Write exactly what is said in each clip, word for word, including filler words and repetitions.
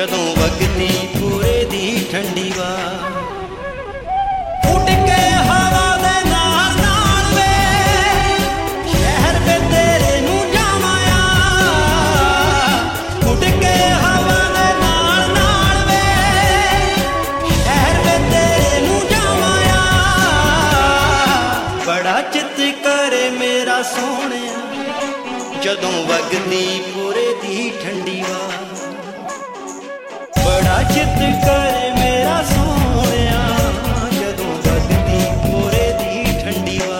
ਜਦੋਂ ਵਗਦੀ ਪੂਰੇ ਦੀ ਠੰਡੀ ਵਾ ਉੱਡ ਕੇ ਹਵਾ ਦੇ ਨਾਲ ਨਾਲ ਵੇ ਸ਼ਹਿਰ ਵੇ ਤੇਰੇ ਨੂੰ ਜਾਵਾਂ ਉੱਡ ਕੇ ਹਵਾ ਦੇ ਨਾਲ ਨਾਲ ਵੇ ਸ਼ਹਿਰ ਵੇ ਤੇਰੇ ਨੂੰ ਜਾਵਾਂ ਬੜਾ ਚਿੱਤ ਕਰੇ ਮੇਰਾ ਸੋਹਣਿਆ ਜਦੋਂ ਵਗਦੀ ਪੂਰੇ ਦੀ ਠੰਡੀ ਵਾ ਬੜਾ ਚਿੱਤ ਕਰੇ ਮੇਰਾ ਸੋਹਣਿਆ ਜਦੋਂ ਵਗਦੀ ਪੂਰੇ ਦੀ ਠੰਡੀ ਵਾ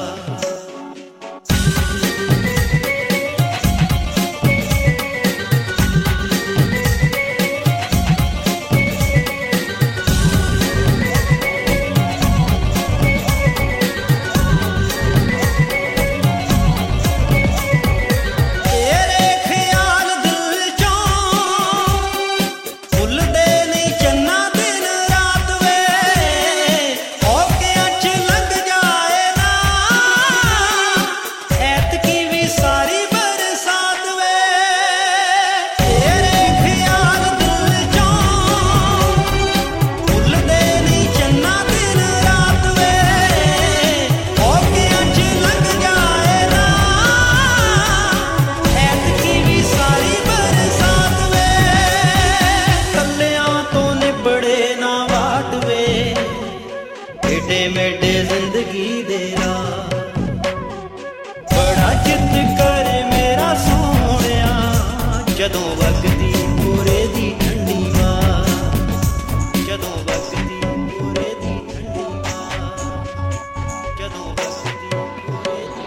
ਮੇਡੇ ਜ਼ਿੰਦਗੀ ਦੇ ਰਾਹ ਬੜਾ ਚਿੱਤ ਕਰੇ ਮੇਰਾ ਸੋਹਣਿਆ ਜਦੋਂ ਵਗਦੀ ਪੂਰੇ ਦੀ ਠੰਡੀ ਵਾ ਜਦੋਂ ਵਗਦੀ ਪੂਰੇ ਦੀ ਠੰਡੀ ਵਾ ਜਦੋਂ ਵਗਦੀ ਪੂਰੇ ਦੀ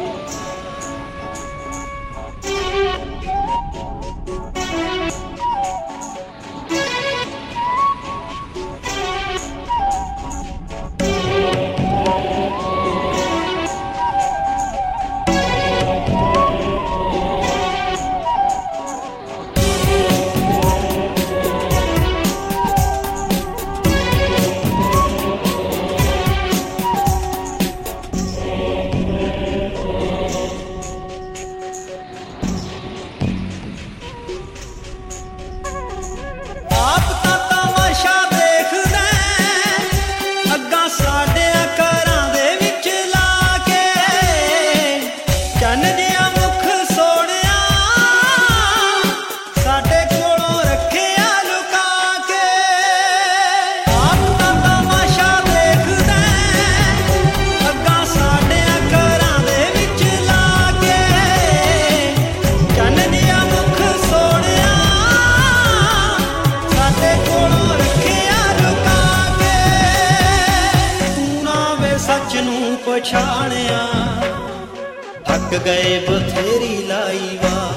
ਪਛਾਣਿਆ ਥੱਕ ਗਏ ਬਥੇਰੀ ਲਾਈ ਵਾ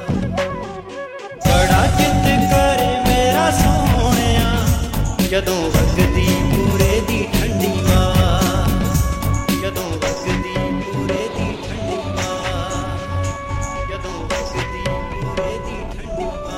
ਬੜਾ ਚਿੱਤ ਕਰੇ ਮੇਰਾ ਸੋਹਣਿਆ ਜਦੋਂ ਵਗਦੀ ਪੂਰੇ ਦੀ ਠੰਡੀ ਵਾ ਜਦੋਂ ਵਗਦੀ ਪੂਰੇ ਦੀ ਠੰਡੀ ਵਾ ਜਦੋਂ ਵਗਦੀ ਪੂਰੇ ਦੀ ਠੰਡੀ ਵਾ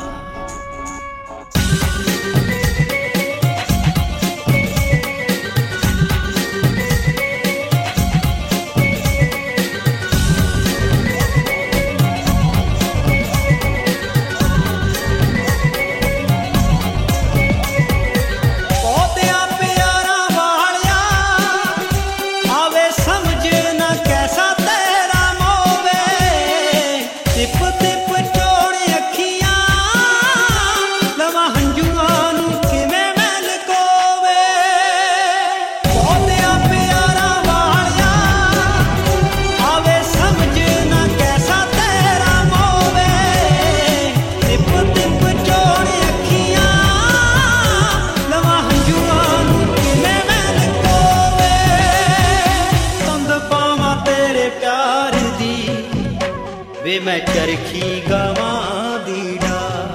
ਵੇ ਮੈਂ ਚਰਖੀ ਗਾਵਾਂ ਦੀ ਡਾ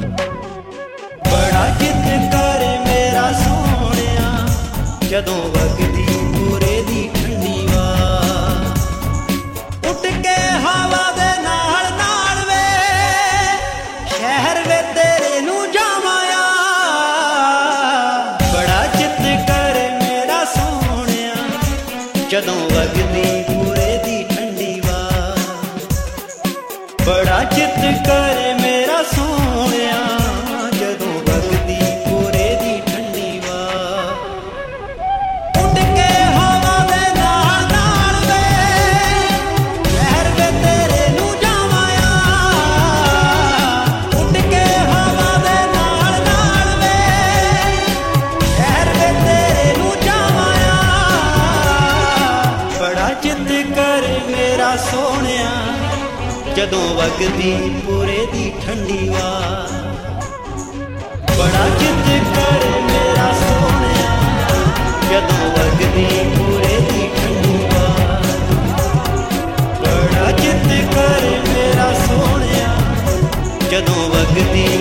ਬੜਾ ਚਿੱਤ ਕਰੇ ਮੇਰਾ ਸੋਹਣਿਆ ਜਦੋਂ ਵਗਦੀ ਪੂਰੇ ਦੀ ਠੰਡੀ ਵਾ ਉੱਡ ਕੇ ਹਵਾ ਦੇ ਨਾਲ ਨਾਲ ਵੇ ਸ਼ਹਿਰ ਵੇ ਤੇਰੇ ਨੂੰ ਜਾਵਾਂ ਬੜਾ ਚਿੱਤ ਕਰੇ ਮੇਰਾ ਸੋਹਣਿਆ ਜਦੋਂ ਵਗਦੀ ਪੂਰੇ ਦੀ ਠੰਡੀ ਵਾ ਬੜਾ ਚਿੱਤ ਕਰੇ ਮੇਰਾ ਸੋਹਣਿਆ ਕਰ ਮੇਰਾ ਸੋਹਣਿਆ ਜਦੋਂ ਵਗਦੀ ਪੂਰੇ ਦੀ ਠੰਡੀ ਵਾ। ਬੜਾ ਚਿੱਤ ਕਰ ਮੇਰਾ ਸੋਹਣਿਆ ਜਦੋਂ ਵਗਦੀ ਪੂਰੇ ਦੀ ਠੰਡੀ ਵਾ। ਬੜਾ ਚਿੱਤ ਕਰ ਮੇਰਾ ਸੋਹਣਿਆ ਜਦੋਂ ਵਗਦੀ